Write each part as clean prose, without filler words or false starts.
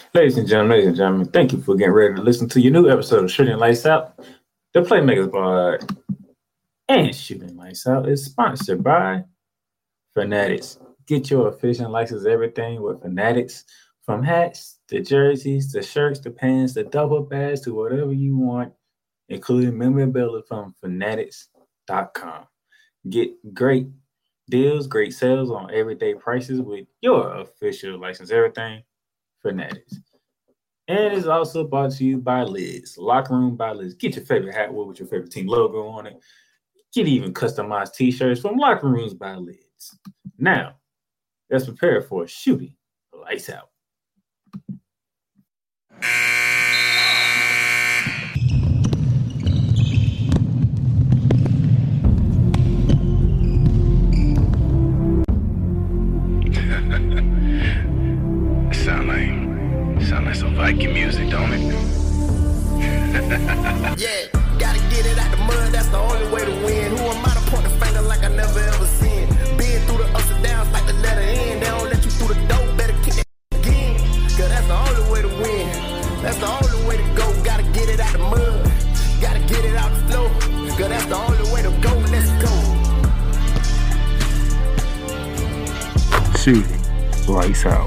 Ladies and gentlemen, thank you for getting ready to listen to your new episode of Shooting Lights Out. The Playmakers Bar and Shooting Lights Out is sponsored by Fanatics. Get your efficient license everything with Fanatics. From hats, to jerseys, to shirts, to pants, to double bags, to whatever you want, including memorabilia from Fanatics.com. Get great deals, great sales on everyday prices with your official license everything, Fanatics. And it's also brought to you by Liz, Locker Room by Liz. Get your favorite hat with your favorite team logo on it. Get even customized t-shirts from Locker Rooms by Liz. Now, let's prepare for Shooting Lights Out. Sound like some Viking music, don't it? Yeah, gotta get it out the mud, that's the only way to win. Who am I to point the finger like I never ever seen? Been through the ups and downs like the letter N. They don't let you through the door, better kick that again. Cause that's the only way to win. That's the only way to go. Gotta get it out the mud, gotta get it out the flow. Cause that's the only way to go, let's go. Shooting Lights Out.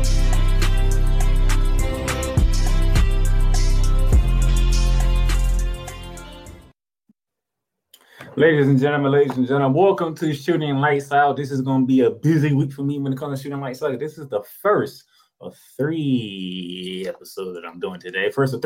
Ladies and gentlemen, welcome to Shooting Lights Out. This is going to be a busy week for me when it comes to Shooting Lights Out. This is the first of 3 episodes that I'm doing today. Before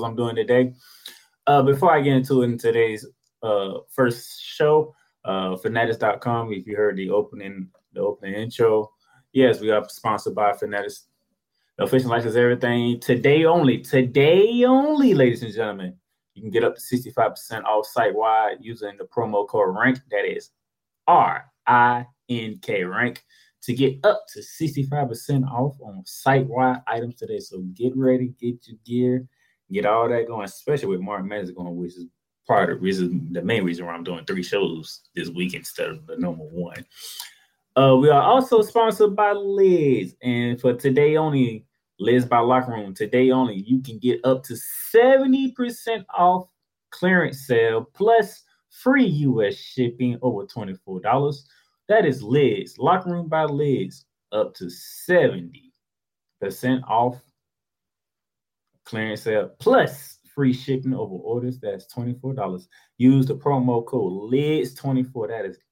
I get into it in today's first show, Fanatics.com, if you heard the opening intro, yes, we are sponsored by Fanatics. The official license everything. Today only, ladies and gentlemen. You can get up to 65% off site-wide using the promo code RANK. That is RINK, RANK, to get up to 65% off on site-wide items today. So get ready, get your gear, get all that going, especially with Martin Madness going, which is part of the main reason why I'm doing 3 shows this week instead of the normal one. We are also sponsored by Liz, and for today only, Liz by Locker Room. Today only, you can get up to 70% off clearance sale plus free U.S. shipping over $24. That is Liz, Locker Room by Liz, up to 70% off clearance sale plus free shipping over orders. That's $24. Use the promo code LIDS24. That is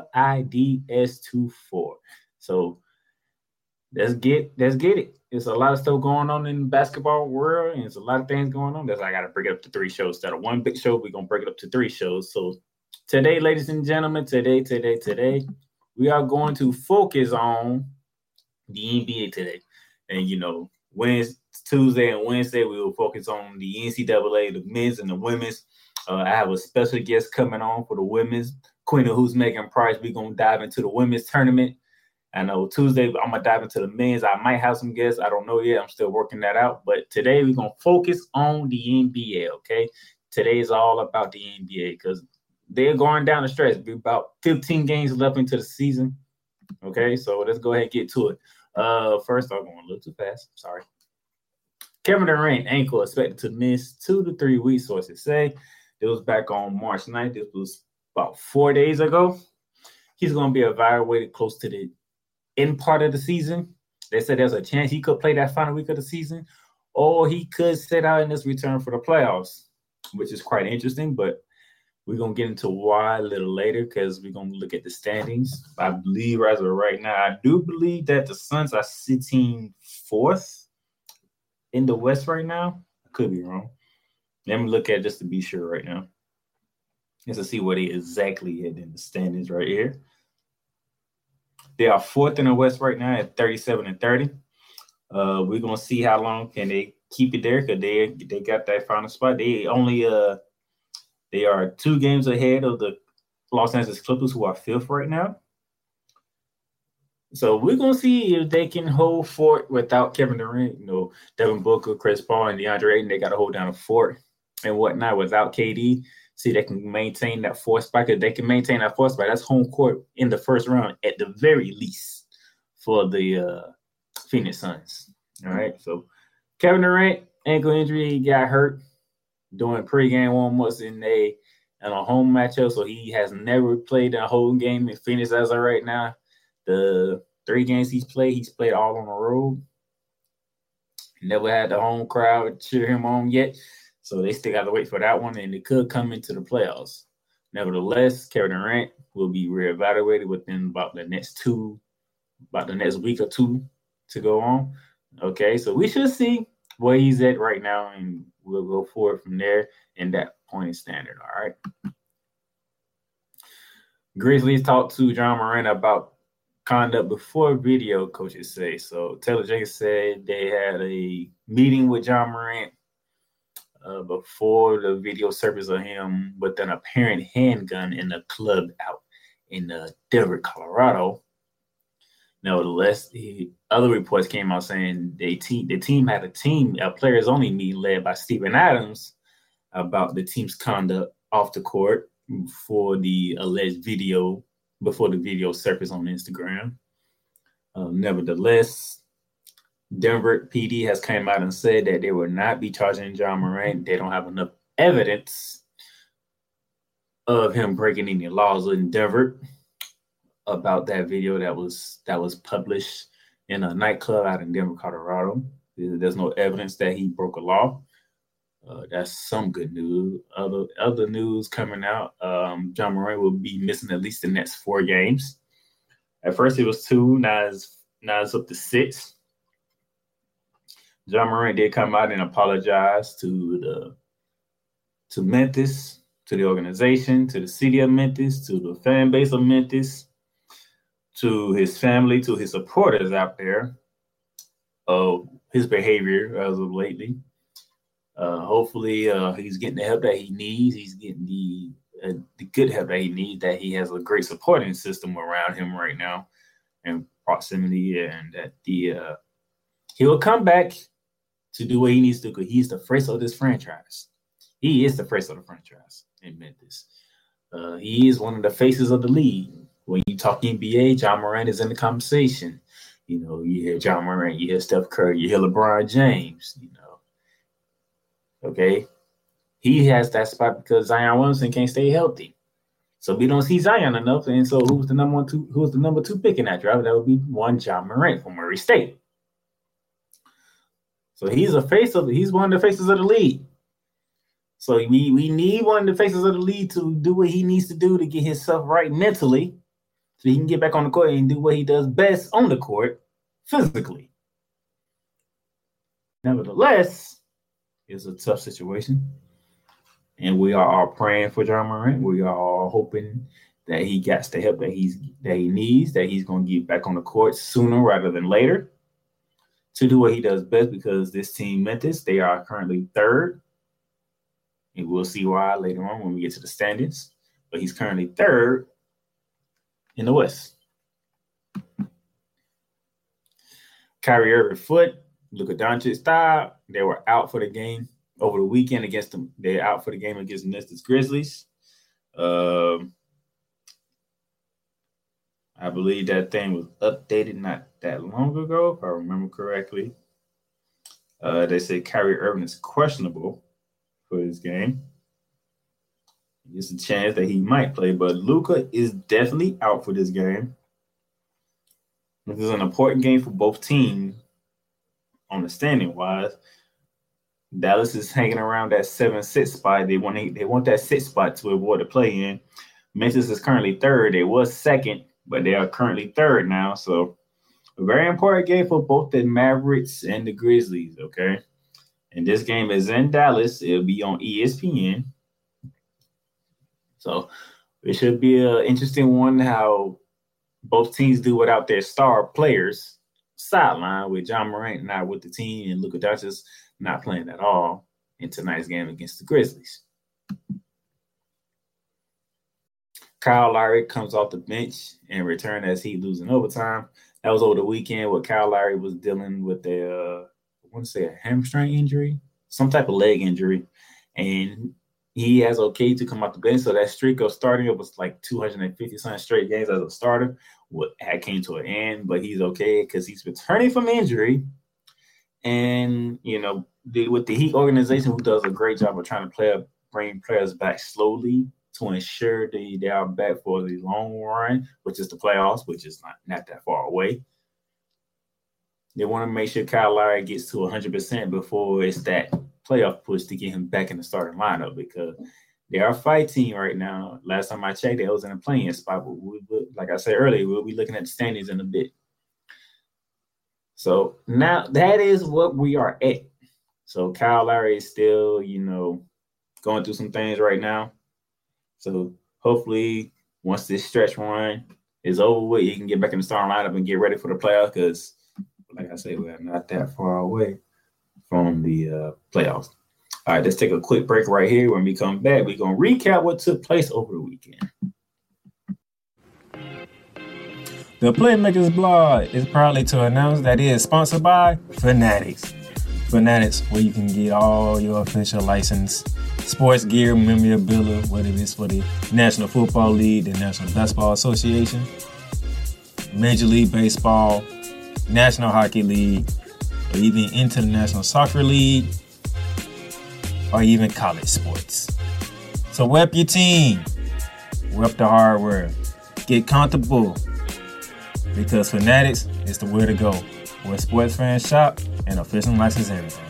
LIDS24. So let's get it. There's a lot of stuff going on in the basketball world, and there's a lot of things going on. That's why I got to break it up to 3 shows. Instead of 1 big show, we're going to break it up to 3 shows. So today, ladies and gentlemen, today, we are going to focus on the NBA today. And, Tuesday and Wednesday, we will focus on the NCAA, the men's and the women's. I have a special guest coming on for the women's. Queen of Who's Megan Price. We're going to dive into the women's tournament. I know Tuesday, I'm going to dive into the men's. I might have some guests. I don't know yet. I'm still working that out. But today, we're going to focus on the NBA, okay? Today is all about the NBA because they're going down the stretch. Be about 15 games left into the season, okay? So let's go ahead and get to it. First, I'm going a little too fast. Sorry. Kevin Durant ankle expected to miss 2 to 3 weeks, sources say. It was back on March 9th. This was about 4 days ago. He's going to be evaluated close to the end part of the season. They said there's a chance he could play that final week of the season, or he could sit out in this return for the playoffs, which is quite interesting, but we're going to get into why a little later because we're going to look at the standings. I believe as of right now, I do believe that the Suns are sitting 4th in the West right now. I could be wrong. Let me look at it just to be sure right now. Just to see where they exactly hit in the standings right here. They are 4th in the West right now at 37 and 30. We're gonna see how long can they keep it there because they got that final spot. They only they are 2 games ahead of the Los Angeles Clippers, who are 5th right now. So we're gonna see if they can hold fort without Kevin Durant. Devin Booker, Chris Paul, and DeAndre Ayton. They got to hold down a fort and whatnot without KD. See, they can maintain that 4th spot. If they can maintain that 4th spot, that's home court in the first round at the very least for the Phoenix Suns. All right, so Kevin Durant, ankle injury, he got hurt doing pregame warm-ups in a home matchup, so he has never played a whole game in Phoenix as of right now. The 3 games he's played all on the road. Never had the home crowd cheer him on yet, so they still got to wait for that one, and it could come into the playoffs. Nevertheless, Kevin Durant will be reevaluated within about the next week or two to go on. Okay, so we should see where he's at right now, and we'll go forward from there in that point standard. All right. Grizzlies talked to John Morant about conduct before video, coaches say. So Taylor Jenkins said they had a meeting with John Morant before the video surfaced of him with an apparent handgun in a club out in Denver, Colorado. Nevertheless, other reports came out saying the team had a players-only meeting led by Steven Adams about the team's conduct off the court before the video surfaced on Instagram. Nevertheless, Denver PD has come out and said that they will not be charging John Morant. They don't have enough evidence of him breaking any laws in Denver about that video that was published in a nightclub out in Denver, Colorado. There's no evidence that he broke a law. That's some good news. Other news coming out, John Morant will be missing at least the next 4 games. At first it was 2, now it's up to 6. John Morant did come out and apologize to Memphis, to the organization, to the city of Memphis, to the fan base of Memphis, to his family, to his supporters out there of his behavior as of lately. Hopefully, he's getting the help that he needs. He's getting the good help that he needs, that he has a great supporting system around him right now in proximity, and that he will come back to do what he needs to do, because he's the face of this franchise. He is the face of the franchise in Memphis. He is one of the faces of the league. When you talk NBA, John Morant is in the conversation. You know, you hear John Morant, you hear Steph Curry, you hear LeBron James, you know. Okay? He has that spot because Zion Williamson can't stay healthy. So we don't see Zion enough. And so who's the number 2 pick in that draft? That would be one John Morant from Murray State. So he's one of the faces of the league. So we need one of the faces of the league to do what he needs to do to get himself right mentally, so he can get back on the court and do what he does best on the court, physically. Nevertheless, it's a tough situation, and we are all praying for John Morant. We are all hoping that he gets the help that he needs, that he's going to get back on the court sooner rather than later to do what he does best, because this team, Memphis, they are currently 3rd. And we'll see why later on when we get to the standings. But he's currently 3rd in the West. Kyrie Irving foot, Luka Doncic thigh. They were out for the game over the weekend against them. They're out for the game against the Memphis Grizzlies. I believe that thing was updated not that long ago, if I remember correctly. They say Kyrie Irving is questionable for this game. There's a chance that he might play, but Luka is definitely out for this game. This is an important game for both teams on the standing wise. Dallas is hanging around that 7-6 spot. They want that 6 spot to avoid the play-in. Memphis is currently 3rd. They was 2nd, but they are currently 3rd now. So a very important game for both the Mavericks and the Grizzlies, okay? And this game is in Dallas. It'll be on ESPN. So it should be an interesting one, how both teams do without their star players sideline, with John Morant not with the team and Luka Doncic not playing at all in tonight's game against the Grizzlies. Kyle Lowry comes off the bench and return as he losing overtime. That was over the weekend where Kyle Lowry was dealing with a hamstring injury, some type of leg injury, and he has okay to come off the bench. So that streak of starting, it was like 250-something straight games as a starter, had came to an end, but he's okay because he's returning from injury. And, with the Heat organization, who does a great job of trying to bring players back slowly to ensure they are back for the long run, which is the playoffs, which is not that far away. They want to make sure Kyle Lowry gets to 100% before it's that playoff push to get him back in the starting lineup, because they are fighting right now. Last time I checked, they was in a playing spot. But like I said earlier, we'll be looking at the standings in a bit. So now that is what we are at. So Kyle Lowry is still, going through some things right now. So hopefully once this stretch run is over with, he can get back in the starting lineup and get ready for the playoffs, because like I said, we're not that far away from the playoffs. All right, let's take a quick break right here. When we come back, we're going to recap what took place over the weekend. The Playmakers blog is proudly to announce that it is sponsored by Fanatics. Fanatics, where you can get all your official licensed sports gear, memorabilia, whether it's for the National Football League, the National Basketball Association, Major League Baseball, National Hockey League, or even International Soccer League, or even college sports. So rep your team, rep the hardware, get comfortable, because Fanatics is the way to go, where sports fans shop and official license everything.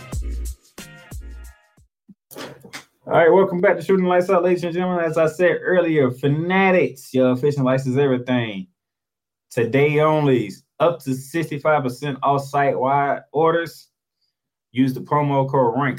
All right, welcome back to Shooting Lights Out, ladies and gentlemen. As I said earlier, Fanatics, your official license everything. Today only, up to 65% off site-wide orders. Use the promo code RANK,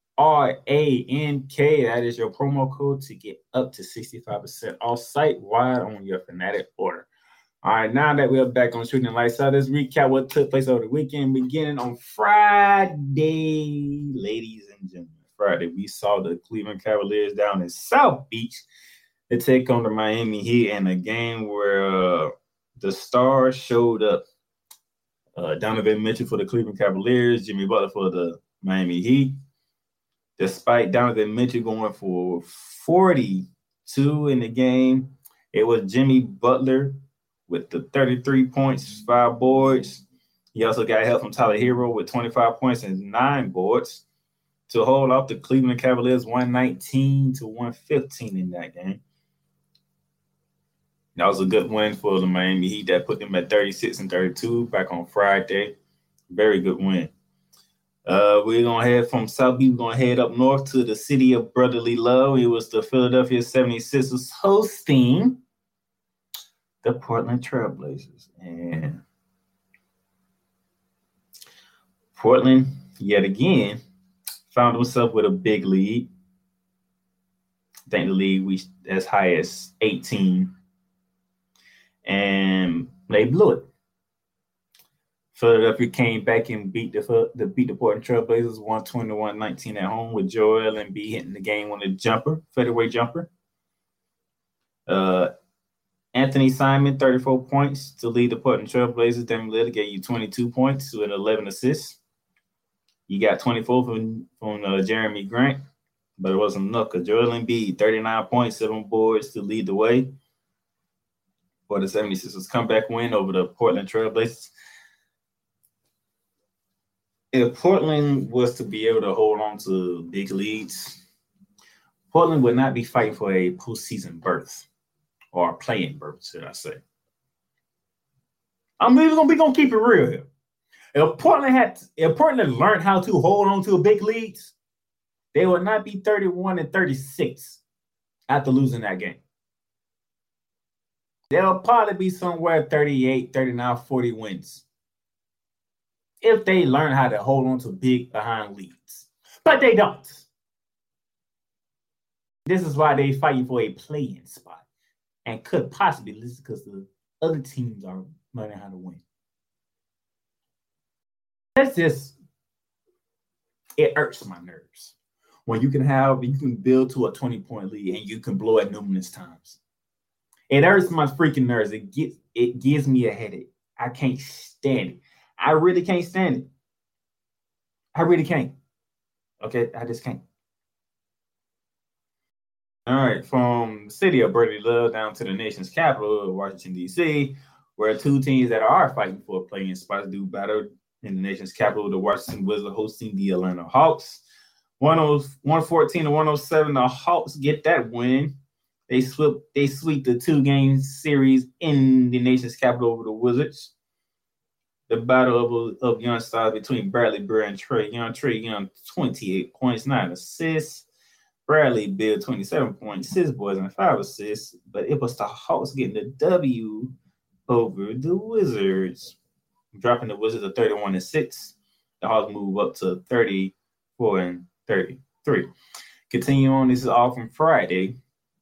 RANK. That is your promo code to get up to 65% off site-wide on your Fanatic order. All right, now that we're back on Shooting Lights Out, let's recap what took place over the weekend, beginning on Friday, ladies and gentlemen. Friday, we saw the Cleveland Cavaliers down in South Beach to take on the Miami Heat in a game where the stars showed up. Donovan Mitchell for the Cleveland Cavaliers, Jimmy Butler for the Miami Heat. Despite Donovan Mitchell going for 42 in the game, it was Jimmy Butler with the 33 points, 5 boards. He also got help from Tyler Hero with 25 points and 9 boards to hold off the Cleveland Cavaliers 119-115 in that game. That was a good win for the Miami Heat. That put them at 36-32 back on Friday. Very good win. We're going to head from South Beach. We're going to head up north to the city of brotherly love. It was the Philadelphia 76ers hosting the Portland Trailblazers. And Portland, yet again, found himself with a big lead. I think the lead reached as high as 18. And they blew it. Philadelphia came back and beat the Portland Trailblazers 120-119 at home, with Joel Embiid hitting the game on a fadeaway jumper. Anthony Simon, 34 points to lead the Portland Trailblazers. Damian Lillard gave you 22 points with 11 assists. You got 24 from Jeremy Grant, but it wasn't enough because Joel Embiid, 39 points, 7 boards to lead the way for the 76ers comeback win over the Portland Trailblazers. If Portland was to be able to hold on to big leads, Portland would not be fighting for a postseason berth or a play-in berth, should I say. I'm even gonna keep it real here. If Portland learned how to hold on to big leads, they would not be 31-36 after losing that game. They'll probably be somewhere 38, 39, 40 wins if they learn how to hold on to big behind leads. But they don't. This is why they're fighting for a play-in spot and could possibly lose because the other teams are learning how to win. It irks my nerves when you can build to a 20-point lead and you can blow it numerous times. It hurts my freaking nerves. It gives me a headache. I can't stand it. I really can't stand it. I really can't. Okay, I just can't. All right, from the city of brotherly love down to the nation's capital, Washington, D.C., where two teams that are fighting for a play-in spots do battle in the nation's capital. The Washington Wizards hosting the Atlanta Hawks. 114 to 107. The Hawks get that win. They sweep the 2-game series in the nation's capital over the Wizards. The battle of young stars between Bradley Beal and Trae Young. Trae Young, 28 points, 9 assists. Bradley Beal, 27 points, 6 boards, and 5 assists. But it was the Hawks getting the W over the Wizards, dropping the Wizards to 31-6. The Hawks move up to 34-33. Continue on. This is all from Friday.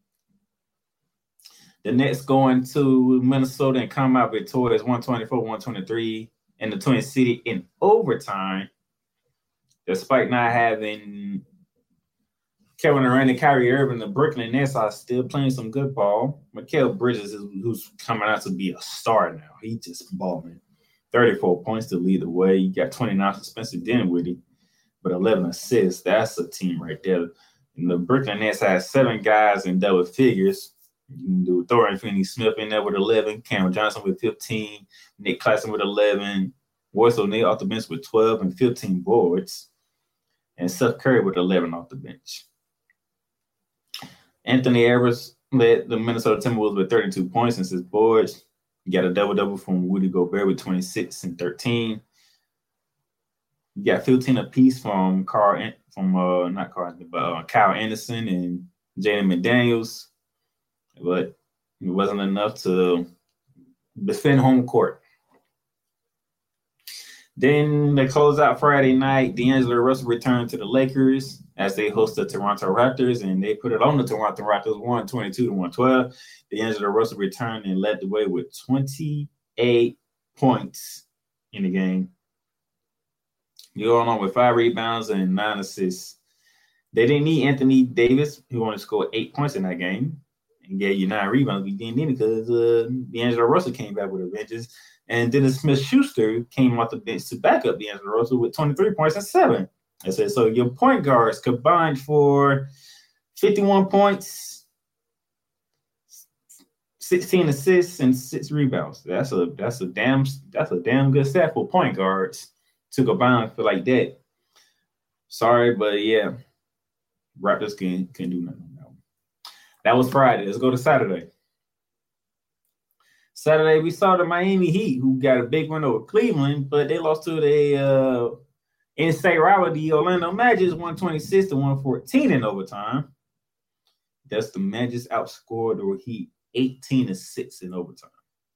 The Nets going to Minnesota and come out victorious 124-123 in the Twin City in overtime. Despite not having Kevin Durant and Kyrie Irving, the Brooklyn Nets are still playing some good ball. Mikal Bridges, who's coming out to be a star now. He just balling. 34 points to lead the way. You got 29 for Spencer Dinwiddie, but 11 assists. That's a team right there. And the Brooklyn Nets has 7 guys in double figures. You can do Dorian Finney-Smith in there with 11, Cameron Johnson with 15, Nick Claxton with 11, Royce O'Neal off the bench with 12 and 15 boards, and Seth Curry with 11 off the bench. Anthony Edwards led the Minnesota Timberwolves with 32 points and 6 boards. You got a double-double from Rudy Gobert with 26 and 13. You got 15 apiece from Kyle Anderson and Jaden McDaniels. But it wasn't enough to defend home court. Then they close out Friday night. D'Angelo Russell returned to the Lakers as they host the Toronto Raptors, and they put it on the Toronto Raptors 122-112. D'Angelo Russell returned and led the way with 28 points in the game. He went on with 5 rebounds and 9 assists. They didn't need Anthony Davis, who only scored 8 points in that game and gave you 9 rebounds. We didn't need it because D'Angelo Russell came back with a vengeance. And Dennis Smith-Schuster came off the bench to back up D'Angelo Russell with 23 points and 7. I said, so your point guards combined for 51 points, 16 assists, and 6 rebounds. That's a damn good stat for point guards to combine for like that. Sorry, but yeah, Raptors can do nothing. That was Friday. Let's go to Saturday. Saturday, we saw the Miami Heat, who got a big win over Cleveland, but they lost to the in-state rival, the Orlando Magic, 126-114 in overtime. That's the Magic outscored the Heat 18-6 in overtime.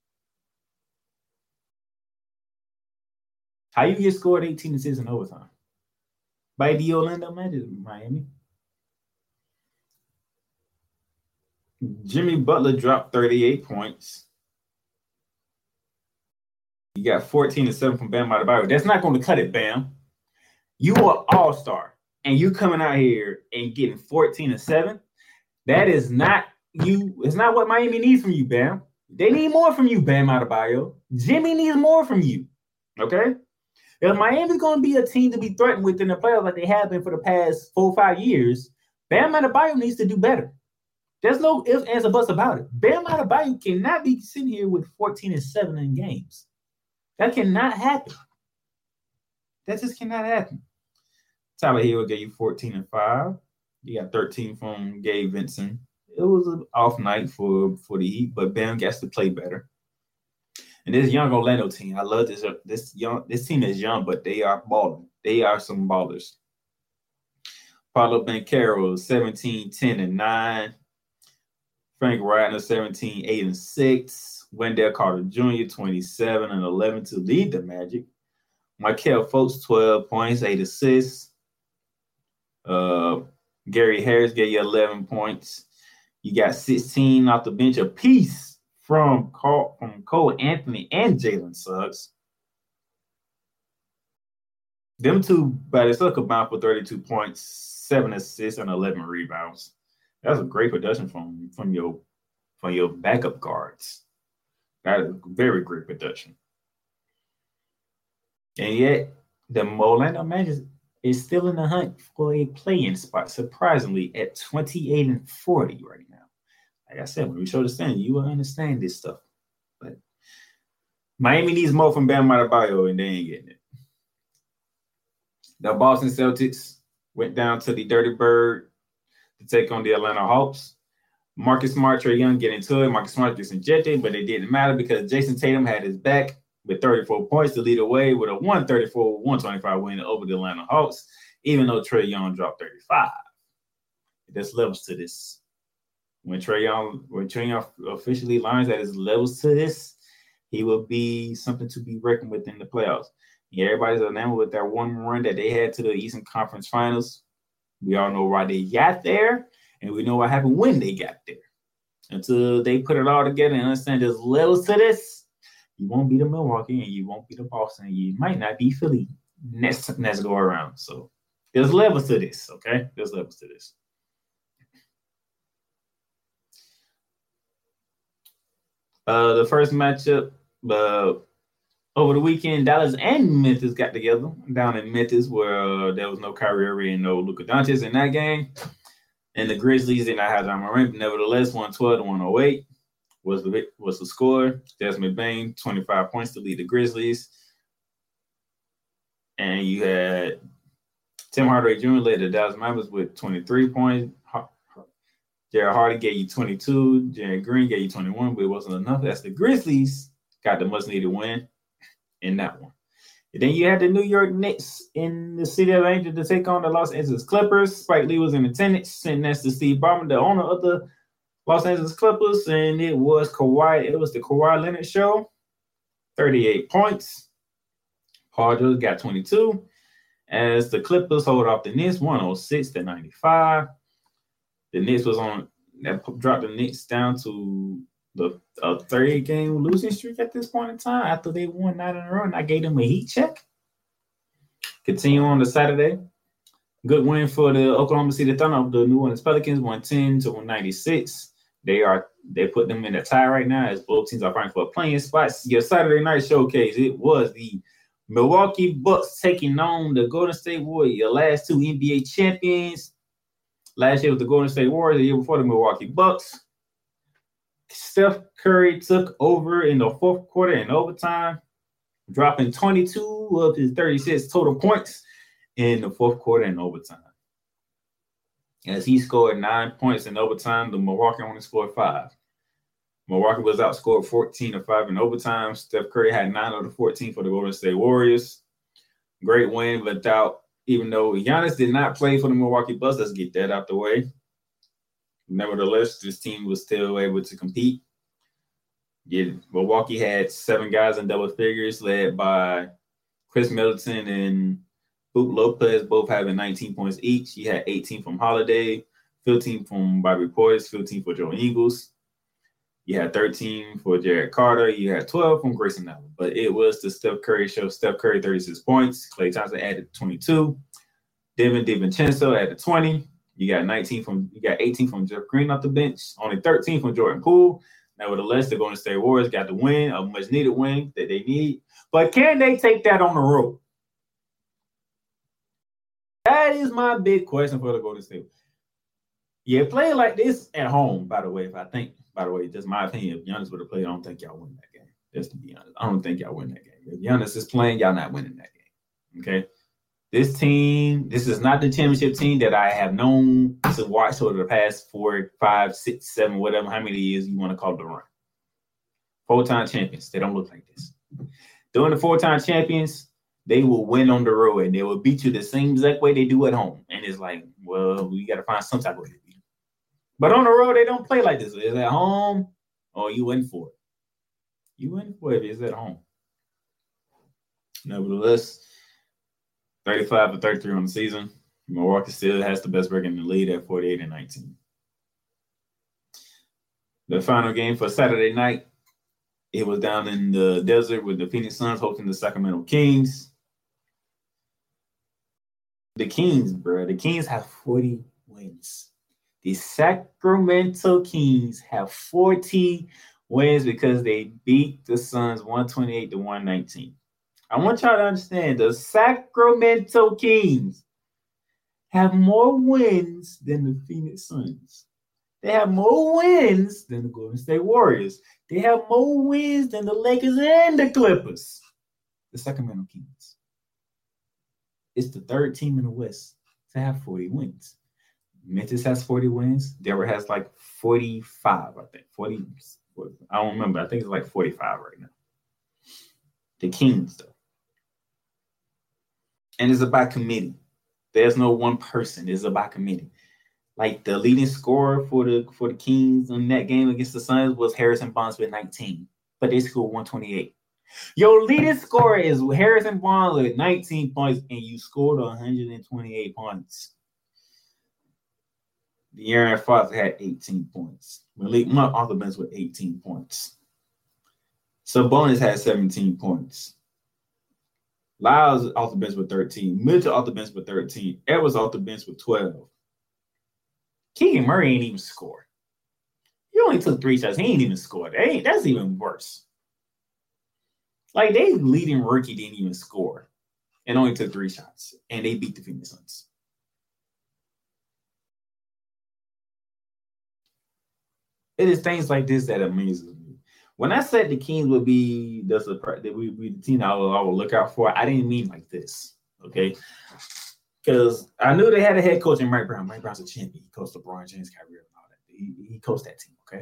How you get scored 18-6 in overtime? By the Orlando Magic, Miami. Jimmy Butler dropped 38 points. You got 14-7 from Bam Adebayo. That's not going to cut it, Bam. You are all-star, and you coming out here and getting 14-7. That is not you. It's not what Miami needs from you, Bam. They need more from you, Bam Adebayo. Jimmy needs more from you. Okay? If Miami's going to be a team to be threatened with in the playoffs like they have been for the past 4 or 5 years, Bam Adebayo needs to do better. There's no ifs, ands, or buts about it. Bam Adebayo cannot be sitting here with 14-7 in games. That cannot happen. That just cannot happen. Tyler Hill gave you 14-5. You got 13 from Gabe Vincent. It was an off night for the Heat, but Bam gets to play better. And this young Orlando team, I love this. This team is young, but they are balling. They are some ballers. Paolo Banchero, 17-10-9. Frank Wagner, 17-8-6. Wendell Carter Jr., 27-11 to lead the Magic. Markelle Fultz, 12 points, 8 assists. Gary Harris gave you 11 points. You got 16 off the bench apiece from Cole Anthony and Jalen Suggs. Them two by themselves combined for 32 points, 7 assists, and 11 rebounds. That's a great production from your backup guards. That is very great production. And yet, the Orlando Magic is still in the hunt for a play-in spot, surprisingly, at 28-40 right now. Like I said, when we show the stand, you will understand this stuff. But Miami needs more from Bam Adebayo, and they ain't getting it. The Boston Celtics went down to the Dirty Bird to take on the Atlanta Hawks. Marcus Smart, Trae Young get into it. Marcus Smart gets ejected, but it didn't matter because Jason Tatum had his back with 34 points to lead away with a 134-125 win over the Atlanta Hawks, even though Trae Young dropped 35. There's levels to this. When Trae Young officially learns that there's levels to this, he will be something to be reckoned with in the playoffs. Yeah, everybody's enamored with that one run that they had to the Eastern Conference Finals. We all know why they got there, and we know what happened when they got there. Until they put it all together and understand there's levels to this, you won't beat the Milwaukee and you won't beat the Boston. And you might not beat Philly next go around. So there's levels to this, okay? There's levels to this. The first matchup over the weekend, Dallas and Memphis got together down in Memphis where there was no Kyrie Irving and no Luka Doncic in that game. And the Grizzlies did not have Ja Morant, but nevertheless, 112-108 was the score. Desmond Bane, 25 points to lead the Grizzlies. And you had Tim Hardaway Jr. led the Dallas Mavericks with 23 points. Jared Harden gave you 22. Jared Green gave you 21, but it wasn't enough. That's the Grizzlies got the much-needed win in that one. And then you had the New York Knicks in the City of Angels to take on the Los Angeles Clippers. Spike Lee was in attendance, sitting next to Steve Ballmer, the owner of the Los Angeles Clippers, and it was Kawhi. It was the Kawhi Leonard show. 38 points. Paul George got 22. As the Clippers hold off the Knicks, 106-95. The Knicks was on that dropped the Knicks down to the 30-game losing streak at this point in time after they won 9 in a row, and I gave them a heat check. Continue on to Saturday. Good win for the Oklahoma City Thunder of the New Orleans Pelicans, 110-196. They put them in a tie right now as both teams are fighting for a playing spot. Your Saturday night showcase, it was the Milwaukee Bucks taking on the Golden State Warriors, your last two NBA champions. Last year was the Golden State Warriors, the year before the Milwaukee Bucks. Steph Curry took over in the fourth quarter in overtime, dropping 22 of his 36 total points in the fourth quarter in overtime. As he scored 9 points in overtime, the Milwaukee only scored 5. Milwaukee was outscored 14-5 in overtime. Steph Curry had 9 of the 14 for the Golden State Warriors. Great win even though Giannis did not play for the Milwaukee Bucks. Let's get that out the way. Nevertheless, this team was still able to compete. Milwaukee had 7 guys in double figures, led by Chris Middleton and Brook Lopez, both having 19 points each. You had 18 from Holiday, 15 from Bobby Portis, 15 for Joe Ingles. You had 13 for Jared Carter. You had 12 from Grayson Allen. But it was the Steph Curry show. Steph Curry, 36 points. Klay Thompson added 22. Devin DiVincenzo added 20. You got 18 from Jeff Green off the bench. Only 13 from Jordan Poole. Nevertheless, the Golden State Warriors got the win, a much-needed win that they need. But can they take that on the road? That is my big question for the Golden State. Yeah, play like this at home, by the way, just my opinion. If Giannis would have played, I don't think y'all win that game. Just to be honest, I don't think y'all win that game. If Giannis is playing, y'all not winning that game. Okay? This team, this is not the championship team that I have known to watch over the past 4, 5, 6, 7, whatever, how many years you want to call the run. 4-time champions. They don't look like this. During the 4-time champions, they will win on the road and they will beat you the same exact way they do at home. And it's like, well, we got to find some type of way to beat them. But on the road, they don't play like this. It's at home, or you win for it. You win for it if it's at home. Nevertheless, 35-33 on the season. Milwaukee still has the best record in the league at 48-19. The final game for Saturday night, it was down in the desert with the Phoenix Suns hosting the Sacramento Kings. The Kings have 40 wins. The Sacramento Kings have 40 wins because they beat the Suns 128-119. I want y'all to understand the Sacramento Kings have more wins than the Phoenix Suns. They have more wins than the Golden State Warriors. They have more wins than the Lakers and the Clippers. The Sacramento Kings. it's the third team in the West to have 40 wins. Memphis has 40 wins. Denver has like 45, I think. 40, I don't remember. I think it's like 45 right now. The Kings, though. And it's by committee. There's no one person. It's by committee. Like the leading scorer for the Kings in that game against the Suns was Harrison Barnes with 19, but they scored 128. Your leading scorer is Harrison Barnes with 19 points, and you scored 128 points. De'Aaron Fox had 18 points. Malik Monk off the bench with 18 points. Sabonis had 17 points. Lyles off the bench with 13. Mitchell off the bench with 13. Edwards off the bench with 12. Keegan Murray ain't even scored. He only took 3 shots. He ain't even scored. That's even worse. Like, they leading rookie didn't even score and only took 3 shots, and they beat the Phoenix Suns. It is things like this that amazes me. When I said the Kings would be the team I would look out for, I didn't mean like this, okay? Because I knew they had a head coach in Mike Brown. Mike Brown's a champion. He coached LeBron James, Kyrie, and all that. He coached that team, okay?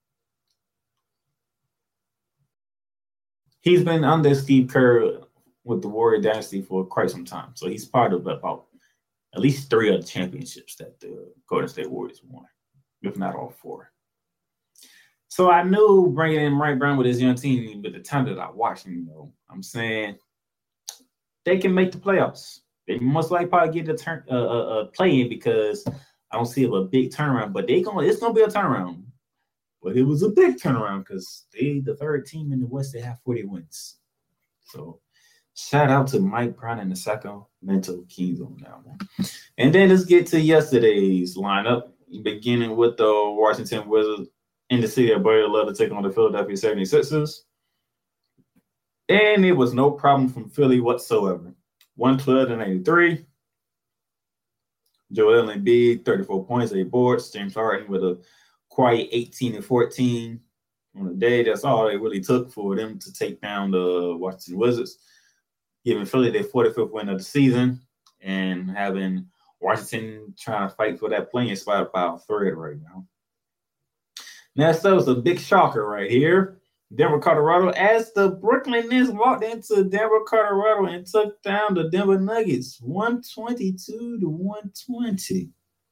He's been under Steve Kerr with the Warrior Dynasty for quite some time. So he's part of about at least 3 of the championships that the Golden State Warriors won, if not all 4. So I knew bringing in Mike Brown with his young team, with the time that I watched him, I'm saying they can make the playoffs. They most likely probably get a play in because I don't see a big turnaround. But it's gonna be a turnaround. But it was a big turnaround because they the third team in the West. They have 40 wins. So shout out to Mike Brown and the Sacramento Kings on that one. And then let's get to yesterday's lineup, beginning with the Washington Wizards in the city of Boyer Love to take on the Philadelphia 76ers. And it was no problem from Philly whatsoever. 112-83. Joel Embiid, 34 points, 8 boards. James Harden with a quiet 18-14 on the day. That's all it really took for them to take down the Washington Wizards, giving Philly their 45th win of the season and having Washington trying to fight for that playing spot about a thread right now. Next up was a big shocker right here. Denver, Colorado, as the Brooklyn Nets walked into Denver, Colorado and took down the Denver Nuggets 122-120.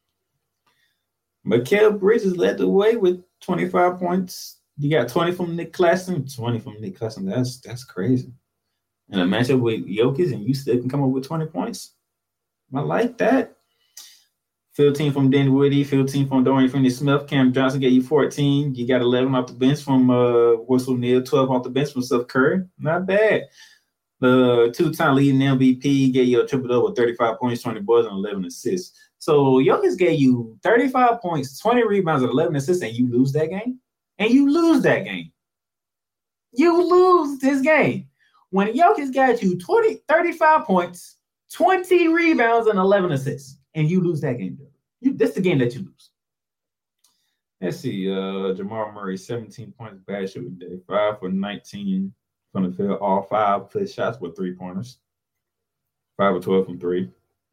Mikal Bridges led the way with 25 points. You got 20 from Nick Claxton. 20 from Nick Claxton. That's crazy. In a matchup with Jokic, and you still can come up with 20 points. I like that. 15 from Dinwiddie, 15 from Dorian Finney-Smith. Cam Johnson gave you 14. You got 11 off the bench from Russell Neal, 12 off the bench from Steph Curry. Not bad. The 2-time leading MVP gave you a triple-double with 35 points, 20 boards, and 11 assists. So Jokic gave you 35 points, 20 rebounds, and 11 assists, and you lose that game? And you lose that game. You lose this game. When Jokic got you 35 points, 20 rebounds, and 11 assists. And you lose that game. That's the game that you lose. Let's see. Jamal Murray, 17 points, bad shooting day. 5 for 19 from the field. All 5 plus shots with 3-pointers. 5 for 12 from 3.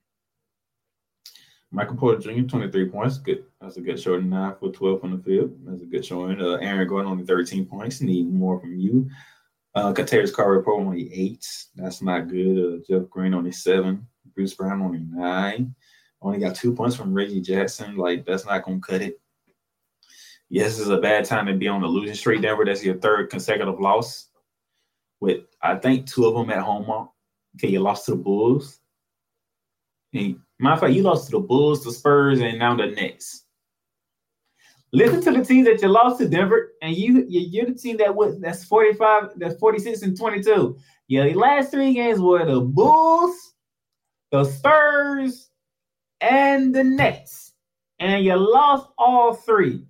Michael Porter Jr., 23 points. Good. That's a good showing. 9 for 12 from the field. That's a good showing. Aaron Gordon, only 13 points. Need more from you. Kentavious Caldwell-Pope, only 8. That's not good. Jeff Green, only 7. Bruce Brown, only 9. Only got 2 points from Reggie Jackson. Like, that's not going to cut it. Yes, it's a bad time to be on the losing streak, Denver. That's your 3rd consecutive loss with, I think, 2 of them at home. Okay, you lost to the Bulls. And, matter of fact, you lost to the Bulls, the Spurs, and now the Nets. Listen to the team that you lost to, Denver, and you're the team that's 45, that's 46-22. Your last 3 games were the Bulls, the Spurs, and the Nets, and you lost all 3.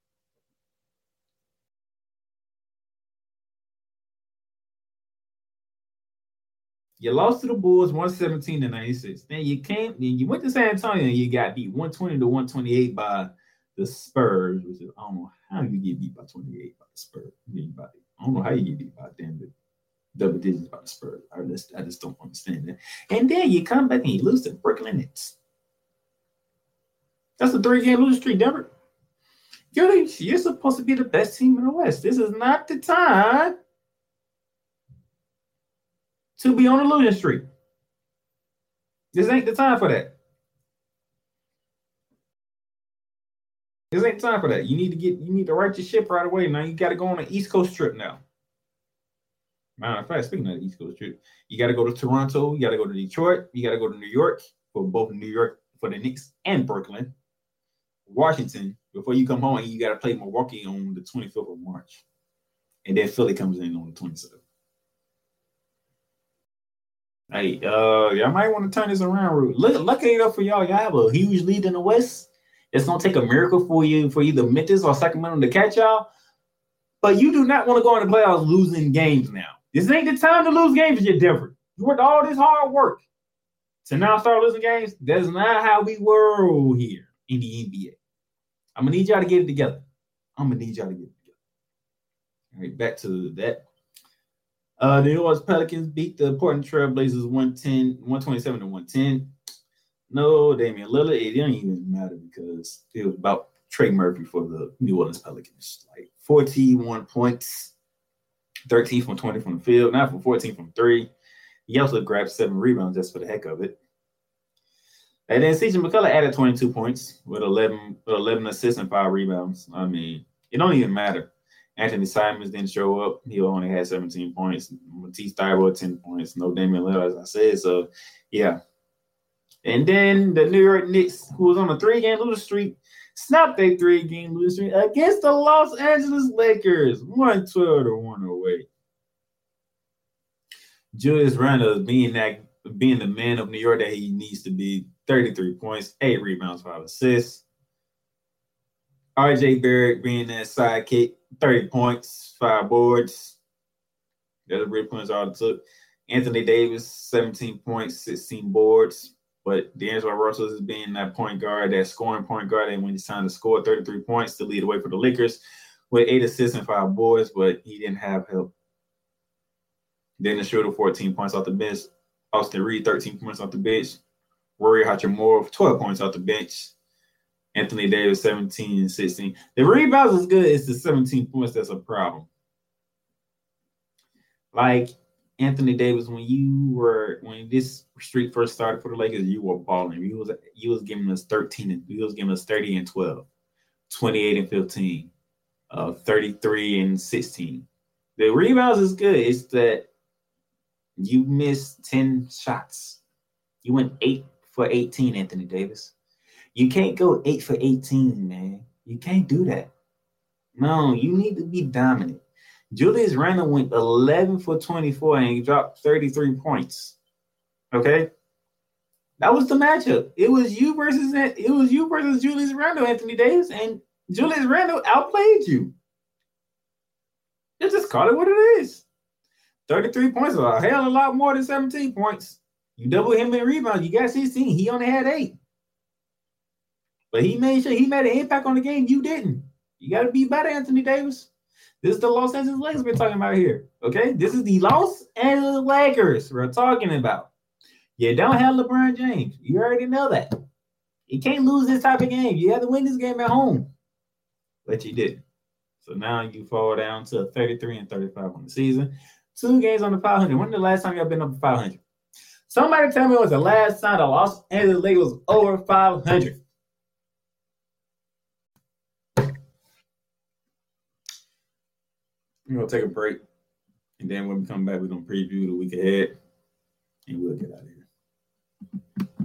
You lost to the Bulls 117-96. Then you went to San Antonio and you got beat 120-128 by the Spurs, which is, I don't know how you get beat by 28 by the Spurs. I don't know how you get beat by Denver. double digits by the Spurs. I just don't understand that. And then you come back and you lose to Brooklyn Nets. That's a 3-game losing streak, Denver. You're supposed to be the best team in the West. This is not the time to be on a losing streak. This ain't the time for that. This ain't the time for that. You need to right your ship right away. Now you got to go on an East Coast trip now. Matter of fact, speaking of the East Coast trip, you got to go to Toronto. You got to go to Detroit. You got to go to New York for both New York for the Knicks and Brooklyn, Washington before you come home. And you got to play Milwaukee on the 25th of March, and then Philly comes in on the 27th. Hey, y'all might want to turn this around. Lucky enough for y'all have a huge lead in the West. It's gonna take a miracle for either Memphis or Sacramento to catch y'all. But you do not want to go in the playoffs losing games now. This ain't the time to lose games, you're different. You worked all this hard work to now start losing games. That's not how we roll here in the NBA. I'm gonna need y'all to get it together. All right, back to that. The New Orleans Pelicans beat the Portland Trail Blazers 127 to 110. No, Damian Lillard, it didn't even matter because it was about Trey Murphy for the New Orleans Pelicans. Like 41 points, 13 from 20 from the field, not from 14 from 3. He also grabbed 7 rebounds just for the heck of it. And then CJ McCullough added 22 points with 11 assists and 5 rebounds. I mean, it don't even matter. Anthony Simons didn't show up. He only had 17 points. Matisse Thybulle 10 points. No Damian Lillard, as I said. So, yeah. And then the New York Knicks, who was on a 3-game losing streak, snapped a 3-game losing streak against the Los Angeles Lakers, 112 to 108. Julius Randle being the man of New York that he needs to be, 33 points, 8 rebounds, 5 assists. RJ Barrett being that sidekick, 30 points, 5 boards. That's 3 points all it took. Anthony Davis, 17 points, 16 boards. But D'Angelo Russell is being that point guard, that scoring point guard, and when it's time to score 33 points to lead the way for the Lakers with 8 assists and 5 boards, but he didn't have help. Dennis Schroeder, 14 points off the bench. Austin Reed, 13 points off the bench. Rory Hachimura, 12 points off the bench. Anthony Davis, 17 and 16. The rebounds is good. It's the 17 points that's a problem. Like Anthony Davis, when this streak first started for the Lakers, you were balling. You was giving us 13. You was giving us 30 and 12, 28 and 15, 33 and 16. The rebounds is good. It's that you missed 10 shots. You went 8 for 18, Anthony Davis. You can't go 8 for 18, man. You can't do that. No, you need to be dominant. Julius Randle went 11 for 24 and he dropped 33 points. Okay? That was the matchup. It was you versus Julius Randle, Anthony Davis, and Julius Randle outplayed you. Just call it what it is. 33 points is a hell of a lot more than 17 points. You double him in rebounds. You got 16. He only had 8. But he made sure he made an impact on the game. You didn't. You got to be better, Anthony Davis. This is the Los Angeles Lakers we're talking about here. Okay? This is the Los Angeles Lakers we're talking about. You don't have LeBron James. You already know that. You can't lose this type of game. You have to win this game at home. But you didn't. So now you fall down to 33 and 35 on the season. 2 games on the 500. When the last time y'all been over 500? Somebody tell me when was the last time the Los Angeles Lakers was over 500? We're going to take a break. And then when we come back, we're going to preview the week ahead. And we'll get out of here.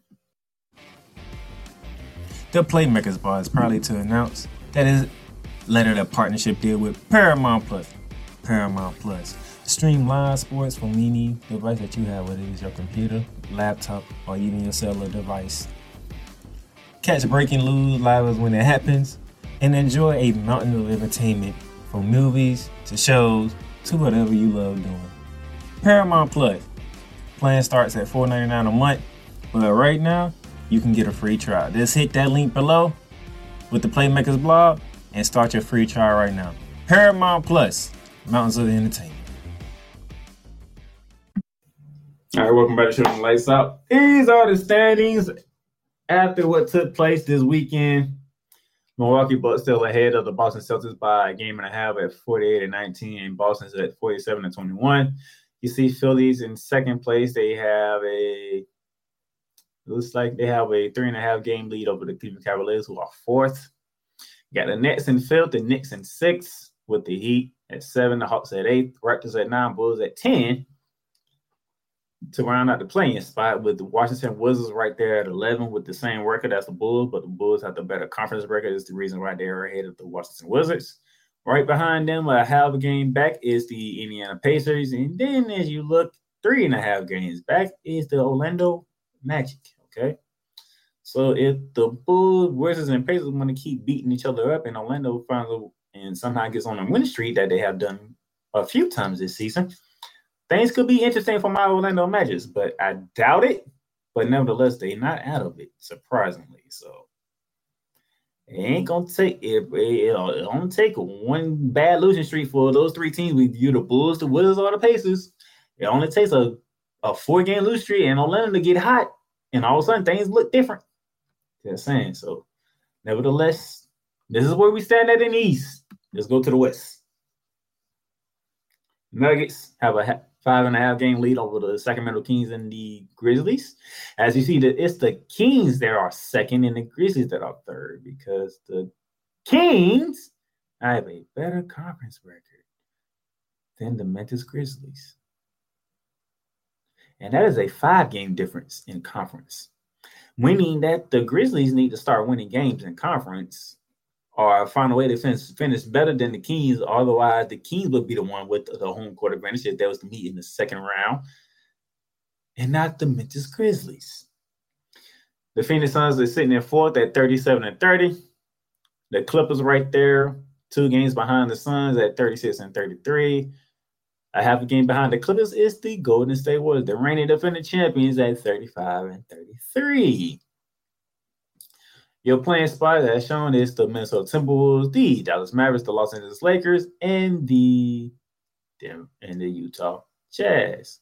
The Playmakers Bar is proudly to announce that it lettered a partnership deal with Paramount Plus. Paramount Plus. Stream live sports from any device that you have, whether it's your computer, laptop, or even your cellular device. Catch breaking news live when it happens, and enjoy a mountain of entertainment from movies to shows to whatever you love doing. Paramount Plus. Plan starts at $4.99 a month, but right now you can get a free trial. Just hit that link below with the Playmakers blog and start your free trial right now. Paramount Plus, mountains of entertainment. All right, welcome back to Shooting Lights Out. These are the standings after what took place this weekend. Milwaukee Bucks still ahead of the Boston Celtics by a game and a half at 48-19, and Boston's at 47-21. You see Phillies in second place. Looks like they have a 3.5 game lead over the Cleveland Cavaliers, who are fourth. You got the Nets in fifth, the Knicks in sixth, with the Heat at 7, the Hawks at 8, Raptors at 9, Bulls at 10. To round out the playing spot, with the Washington Wizards right there at 11 with the same record as the Bulls, but the Bulls have the better conference record. Is the reason why they're ahead of the Washington Wizards. Right behind them, a half a game back, is the Indiana Pacers. And then as you look 3.5 games back is the Orlando Magic. Okay. So if the Bulls, Wizards, and Pacers want to keep beating each other up, and Orlando finally and somehow gets on a win streak that they have done a few times this season, things could be interesting for my Orlando Magic, but I doubt it. But nevertheless, they're not out of it, surprisingly. So it ain't gonna take it'll only take one bad losing streak for those three teams. We view the Bulls, the Wizards, or the Pacers. It only takes a 4-game losing streak and Orlando to get hot, and all of a sudden things look different. Just saying. So nevertheless, this is where we stand at in the East. Let's go to the West. Nuggets have a 5.5 game lead over the Sacramento Kings and the Grizzlies. As you see, it's the Kings that are second and the Grizzlies that are third, because the Kings have a better conference record than the Memphis Grizzlies. And that is a 5-game difference in conference, meaning that the Grizzlies need to start winning games in conference or find a way to finish better than the Kings. Otherwise, the Kings would be the one with the home court advantage if that was to meet in the second round, and not the Memphis Grizzlies. The Phoenix Suns are sitting in fourth at 37-30. The Clippers right there, 2 games behind the Suns at 36-33. A half a game behind the Clippers is the Golden State Warriors, the reigning defending champions, at 35-33. Your playing spot, as shown, is the Minnesota Timberwolves, the Dallas Mavericks, the Los Angeles Lakers, and the Utah Jazz.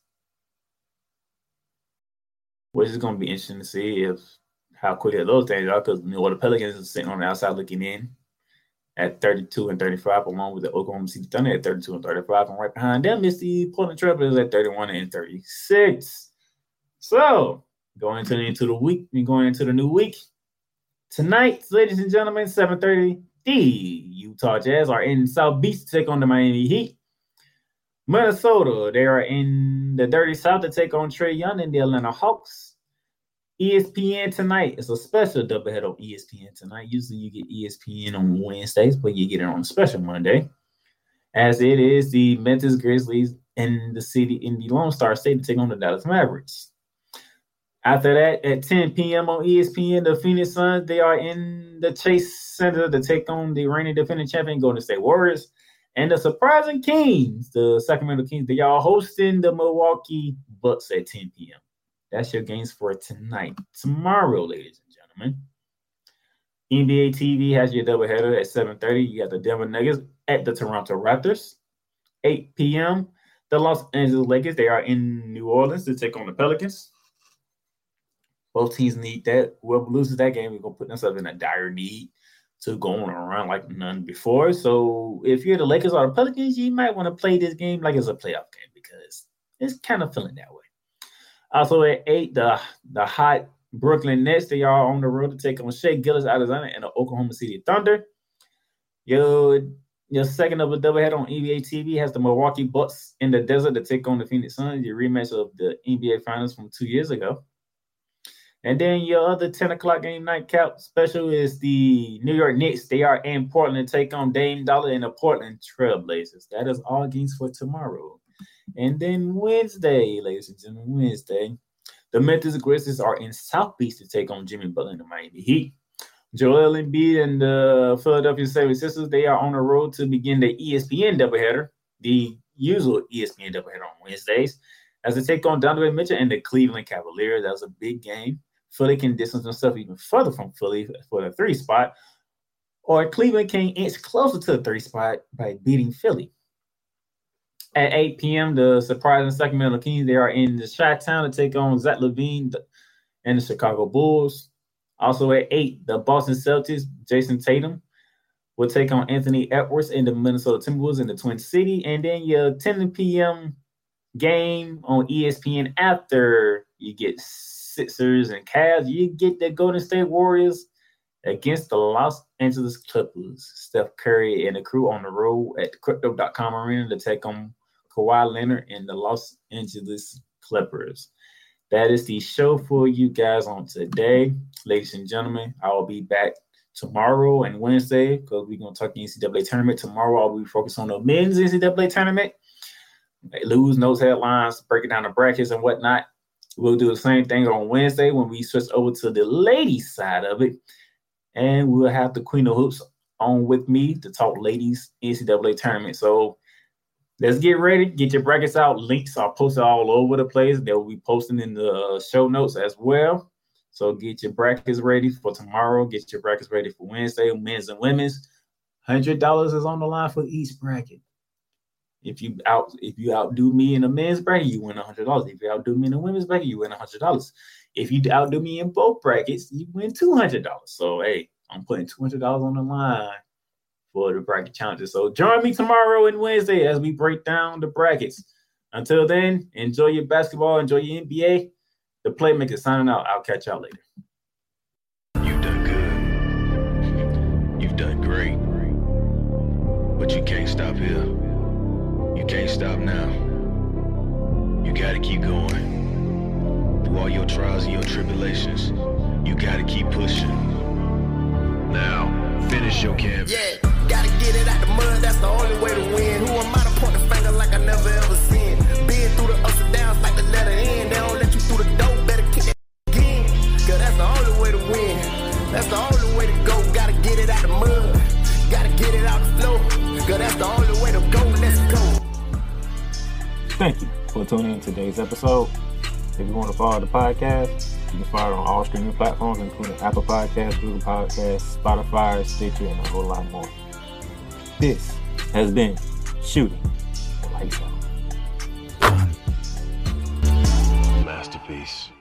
Which is going to be interesting to see how quickly those things are, because the Pelicans are sitting on the outside looking in at 32-35, along with the Oklahoma City Thunder at 32-35, and right behind them is the Portland Trailblazers at 31-36. So, going into the new week. Tonight, ladies and gentlemen, 7:30, the Utah Jazz are in South Beach to take on the Miami Heat. Minnesota, they are in the Dirty South to take on Trae Young and the Atlanta Hawks. ESPN tonight. It's a special doubleheader on ESPN tonight. Usually you get ESPN on Wednesdays, but you get it on a special Monday, as it is the Memphis Grizzlies in the Lone Star State to take on the Dallas Mavericks. After that, at 10 p.m. on ESPN, the Phoenix Suns, they are in the Chase Center to take on the reigning defending champion Golden State Warriors. And the surprising Kings, the Sacramento Kings, they are hosting the Milwaukee Bucks at 10 p.m. That's your games for tonight. Tomorrow, ladies and gentlemen, NBA TV has your doubleheader at 7:30. You got the Denver Nuggets at the Toronto Raptors. 8 p.m., the Los Angeles Lakers, they are in New Orleans to take on the Pelicans. Both teams need that. Whoever loses that game is going to put themselves in a dire need to go on around like none before. So if you're the Lakers or the Pelicans, you might want to play this game like it's a playoff game, because it's kind of feeling that way. Also at 8, the hot Brooklyn Nets, they are on the road to take on Shai Gilgeous-Alexander and the Oklahoma City Thunder. Your second of a doubleheader on NBA TV has the Milwaukee Bucks in the desert to take on the Phoenix Suns, your rematch of the NBA Finals from 2 years ago. And then your other 10 o'clock game nightcap special is the New York Knicks. They are in Portland to take on Dame Dollar and the Portland Trailblazers. That is all games for tomorrow. And then Wednesday, ladies and gentlemen, the Memphis Grizzlies are in South Beach to take on Jimmy Butler and the Miami Heat. Joel Embiid and the Philadelphia 76ers, they are on the road to begin the ESPN doubleheader, the usual ESPN doubleheader on Wednesdays, as they take on Donovan Mitchell and the Cleveland Cavaliers. That was a big game. Philly can distance themselves even further from Philly for the 3 spot, or Cleveland can inch closer to the 3 spot by beating Philly. At 8 p.m., the surprising Sacramento Kings, they are in the Chi-Town to take on Zach LaVine and the Chicago Bulls. Also at 8, the Boston Celtics, Jason Tatum, will take on Anthony Edwards and the Minnesota Timberwolves in the Twin City. And then your 10 p.m. game on ESPN after you get Sixers and Cavs, you get the Golden State Warriors against the Los Angeles Clippers. Steph Curry and the crew on the road at the Crypto.com Arena to take on Kawhi Leonard and the Los Angeles Clippers. That is the show for you guys on today. Ladies and gentlemen, I will be back tomorrow and Wednesday because we're going to talk the NCAA tournament. Tomorrow, I'll be focused on the men's NCAA tournament. Lose, notes, headlines, breaking down the brackets and whatnot. We'll do the same thing on Wednesday when we switch over to the ladies' side of it. And we'll have the Queen of Hoops on with me to talk ladies NCAA tournament. So let's get ready. Get your brackets out. Links are posted all over the place. They'll be posting in the show notes as well. So get your brackets ready for tomorrow. Get your brackets ready for Wednesday, men's and women's. $100 is on the line for each bracket. If you outdo me in the men's bracket, you win $100. If you outdo me in the women's bracket, you win $100. If you outdo me in both brackets, you win $200. So, hey, I'm putting $200 on the line for the bracket challenges. So join me tomorrow and Wednesday as we break down the brackets. Until then, enjoy your basketball, enjoy your NBA. The Playmaker signing out. I'll catch y'all later. You've done good. You've done great. But you can't stop here. You can't stop now. You gotta keep going. Through all your trials and your tribulations, you gotta keep pushing. Now, finish your canvas. Yeah, gotta get it out the mud, that's the only way to win. Who am I to point the finger like I never ever seen? Been through the ups and downs like the letter N. They don't let you through the door, better kick that again. Cause that's the only way to win. That's the only way to go. Gotta get it out the mud. Gotta get it out the flow. Cause that's the only way to go. Let's go. Thank you for tuning in to today's episode. If you want to follow the podcast, you can follow it on all streaming platforms, including Apple Podcasts, Google Podcasts, Spotify, Stitcher, and a whole lot more. This has been Shooting the Lights Out. Masterpiece.